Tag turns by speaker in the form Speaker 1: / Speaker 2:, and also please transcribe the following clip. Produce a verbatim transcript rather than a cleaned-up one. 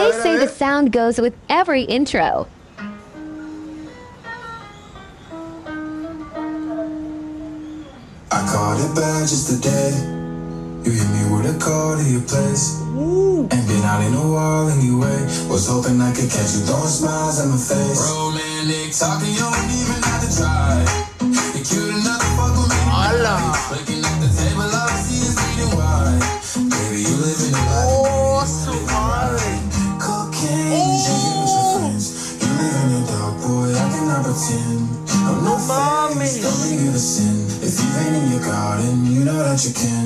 Speaker 1: They say the sound goes with every intro.
Speaker 2: I caught it bad just today. You hit me with a call to your place. Ooh. Ain't been out in a while anyway. Was hoping I could catch you throwing smiles at my face. Romantic talking, you don't even have to try. You're cute enough to fuck with me tonight. Looking at the table, all I see is bleeding white. Baby, you live in the life.
Speaker 3: Oh, so hard.
Speaker 2: Cocaine, drinking with your friends. You live in the dark, boy, I cannot pretend. I'm no face, don't make it a sin. If you've been in your garden, you know that you can.